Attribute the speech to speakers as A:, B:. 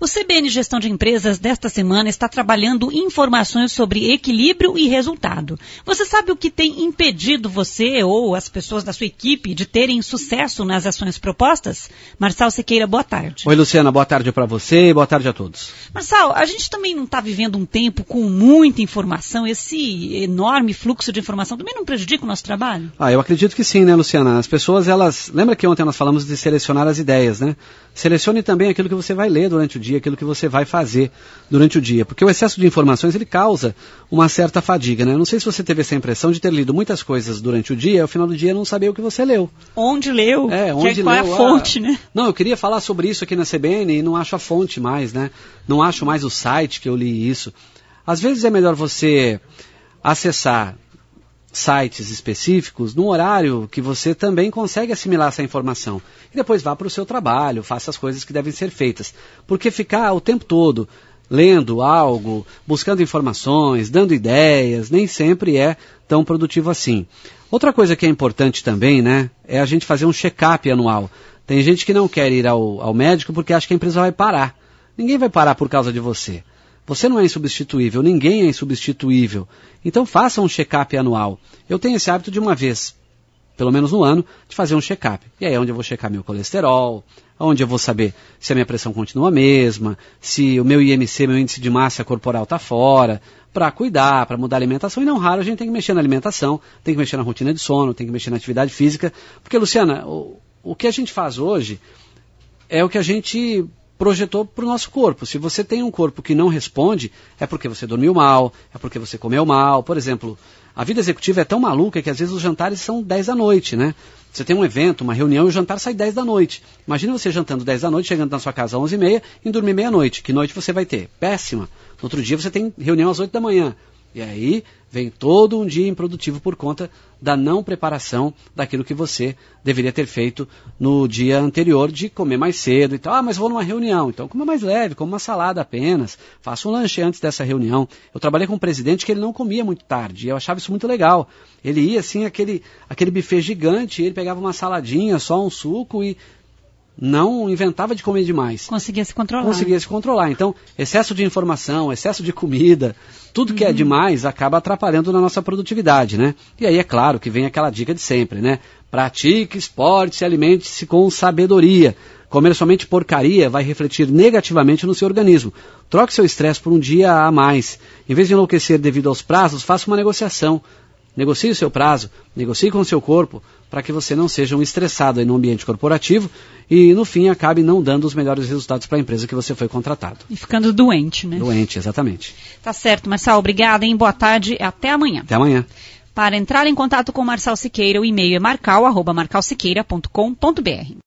A: O CBN Gestão de Empresas desta semana está trabalhando informações sobre equilíbrio e resultado. Você sabe o que tem impedido você ou as pessoas da sua equipe de terem sucesso nas ações propostas? Marçal Siqueira, boa tarde.
B: Oi, Luciana, boa tarde para você e boa tarde a todos.
A: Marçal, a gente também não está vivendo um tempo com muita informação, esse enorme fluxo de informação também não prejudica o nosso trabalho?
B: Eu acredito que sim, né, Luciana? As pessoas, lembra que ontem nós falamos de selecionar as ideias, né? Selecione também aquilo que você vai ler durante o dia, aquilo que você vai fazer durante o dia, porque o excesso de informações, ele causa uma certa fadiga, né? Eu não sei se você teve essa impressão de ter lido muitas coisas durante o dia e ao final do dia não saber o que você leu.
A: Onde leu?
B: Qual
A: é a fonte, né?
B: Não, eu queria falar sobre isso aqui na CBN e não acho a fonte mais, né? Não acho mais o site que eu li isso. Às vezes é melhor você acessar sites específicos no horário que você também consegue assimilar essa informação. E depois vá para o seu trabalho, faça as coisas que devem ser feitas. Porque ficar o tempo todo lendo algo, buscando informações, dando ideias, nem sempre é tão produtivo assim. Outra coisa que é importante também, né, é a gente fazer um check-up anual. Tem gente que não quer ir ao médico porque acha que a empresa vai parar. Ninguém vai parar por causa de você. Você não é insubstituível, ninguém é insubstituível. Então faça um check-up anual. Eu tenho esse hábito de uma vez, pelo menos no ano, de fazer um check-up. E aí é onde eu vou checar meu colesterol, onde eu vou saber se a minha pressão continua a mesma, se o meu IMC, meu índice de massa corporal está fora, para cuidar, para mudar a alimentação. E não raro a gente tem que mexer na alimentação, tem que mexer na rotina de sono, tem que mexer na atividade física. Porque, Luciana, o que a gente faz hoje é o que a gente projetou para o nosso corpo. Se você tem um corpo que não responde, é porque você dormiu mal, é porque você comeu mal. Por exemplo, a vida executiva é tão maluca que às vezes os jantares são 10 da noite, né? Você tem um evento, uma reunião e o jantar sai 10 da noite. Imagina você jantando 10 da noite, chegando na sua casa às 11h30 e dormir meia-noite. Que noite você vai ter? Péssima. No outro dia você tem reunião às 8 da manhã. E aí vem todo um dia improdutivo por conta da não preparação daquilo que você deveria ter feito no dia anterior de comer mais cedo e tal. Mas vou numa reunião, então coma mais leve, coma uma salada apenas, faça um lanche antes dessa reunião. Eu trabalhei com um presidente que ele não comia muito tarde, e eu achava isso muito legal. Ele ia assim, aquele buffet gigante, ele pegava uma saladinha, só um suco e não inventava de comer demais.
A: Conseguia se
B: controlar. Então, excesso de informação, excesso de comida, tudo que é demais acaba atrapalhando na nossa produtividade, né? E aí é claro que vem aquela dica de sempre, né? Pratique esporte, se alimente-se com sabedoria. Comer somente porcaria vai refletir negativamente no seu organismo. Troque seu estresse por um dia a mais. Em vez de enlouquecer devido aos prazos, faça uma negociação. Negocie o seu prazo, negocie com o seu corpo, para que você não seja um estressado aí no ambiente corporativo e, no fim, acabe não dando os melhores resultados para a empresa que você foi contratado.
A: E ficando doente, né?
B: Doente, exatamente.
A: Tá certo, Marçal, obrigada, hein? Boa tarde, até amanhã.
B: Até amanhã.
A: Para entrar em contato com Marçal Siqueira, o e-mail é marcal@marcalsiqueira.com.br.